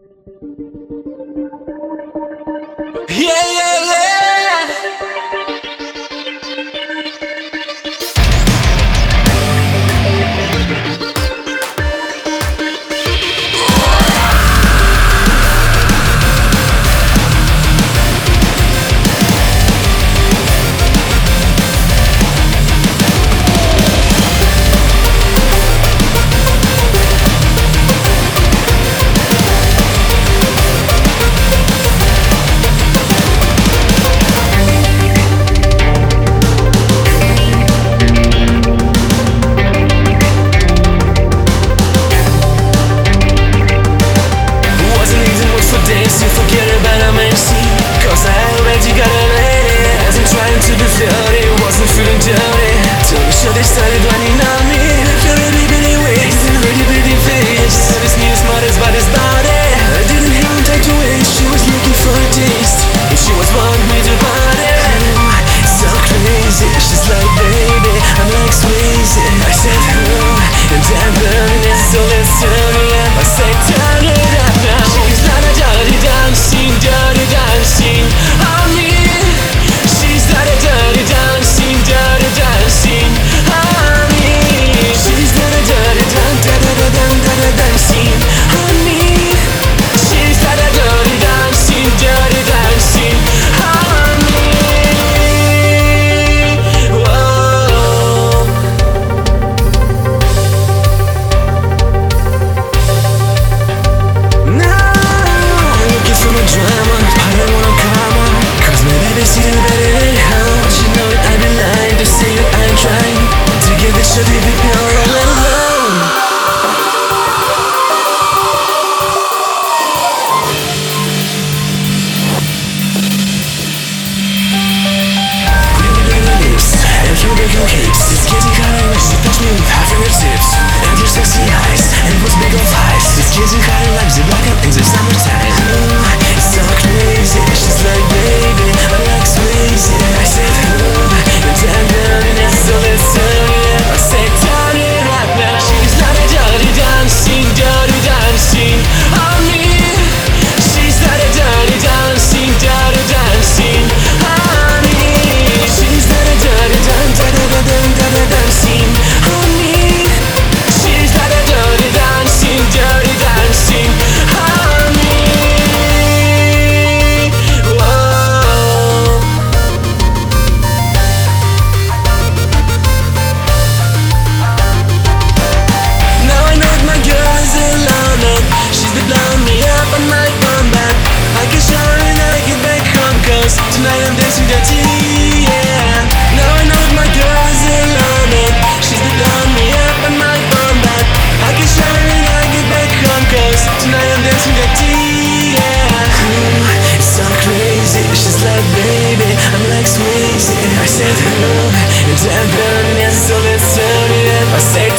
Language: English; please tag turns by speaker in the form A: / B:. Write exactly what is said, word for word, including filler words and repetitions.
A: Yeah, yeah, yeah. Wasn't easy work for days to forget about our mercy, cause I already got a lady. Wasn't trying to be flirty, wasn't feeling dirty, till the show they started running on me. Your really bitty waist and really pretty face, this new smartest but his body. I didn't have time to wait, she was looking for a taste, and she was wanting me to party. So crazy, she's like, baby, I'm like Swayze. I said, oh, and I'm burning it, so let's turn it up. I said, turn it up now. She's not a dirty dancing, dirty dancing on me. She's not a dirty dancing, dirty dancing on me. She's not a dirty dan da da da dan da da dancing on me. She's not a dirty dancing, dirty dancing on me. Whoa. Now I'm looking for my drama, I don't wanna come on, cause my baby's sitting better than hell. She know that I've been lying to say that I'm trying to get the shit if you're all alone. And you make your hips, it's getting higher when she touch me with her fingertips. And your sexy eyes, and those big old thighs, it's getting higher like the black in the summertime. Ooh, it's so crazy, she's like, baby, I'm like Swayze. I said, ooh, and I'm burning it, so let's turn it up. I said, turn it up now. She's not a dirty dancing, dirty dancing on me. She's not a dirty dancing, dirty dancing on me. She's not a dirty dan da da da dan da da dancing on me. She's not a dirty dancing, dirty dancing on me. Whoa. Now I know that my girl is alone and she's been blowing me up on my phone, but I can show her when I get back home, cause tonight I'm dancing dirty, yeah. Now I know that my girl is alone and she's been blowing me up on my phone, but I can show her when I get back home, cause tonight I'm dancing dirty, yeah. Ooh, it's so crazy, she's like, baby, I'm like Swayze. I said, oh, and I'm burning it, so let's turn it up. I said,